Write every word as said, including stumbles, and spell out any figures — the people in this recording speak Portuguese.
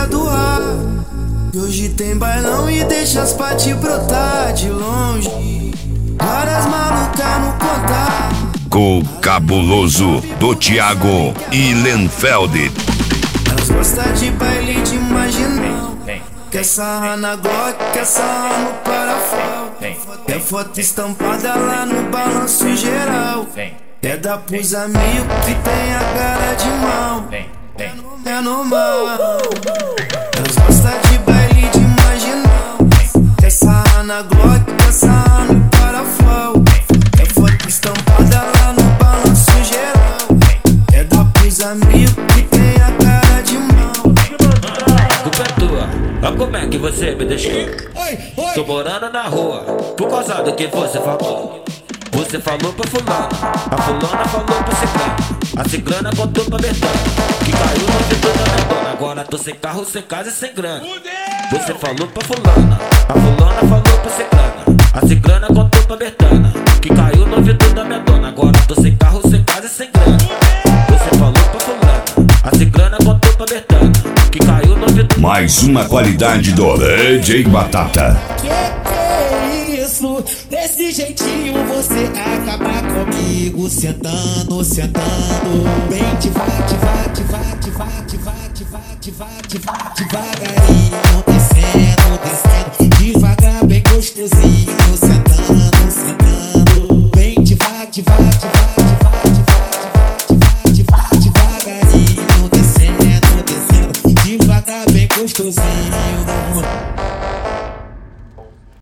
boca do ar. E hoje tem bailão e deixa as paty brotar de longe. Várias malucas no contar. Com o cabuloso do Thiago e Lenfeld. Elas gostam de baile de marginal. Quer sarrar na Glock, quer sarrar no parafal. Quer foto estampada lá no balanço em geral. Quer dar pros amigos que tem a cara de mal. É normal. Elas gostam de baile de marginal. Quer sarrar na Glock, quer sarrar no parafal. Quer foto estampada lá no balanço em geral. Quer dar pros amigos que tem a cara de mal. Culpa é tua, olha como é que você me deixou. Tô morando na rua, por causa do que você falou. Você falou pra fulana, a fulana falou pra ciclana, a ciclana contou pra Bertana, que caiu no vidro da minha dona. Agora tô sem carro, sem casa e sem grana. Você falou pra fulana, a fulana falou pra ciclana, a ciclana contou pra Bertana, que caiu no vidro da minha dona. Agora tô sem carro, sem casa e sem grana. Você falou pra fulana, a ciclana contou pra Bertana, que caiu no vidro. Mais uma qualidade do D J Batata. Que que é isso? Desse jeitinho você acaba comigo. Sentando, sentando. Bem devagar, devagar, devagar, devagar, devagar, devagar, devagar, devagarinho. Descendo, descendo. Devagar, bem gostosinho. Sentando, sentando. Bem devagar, devagar.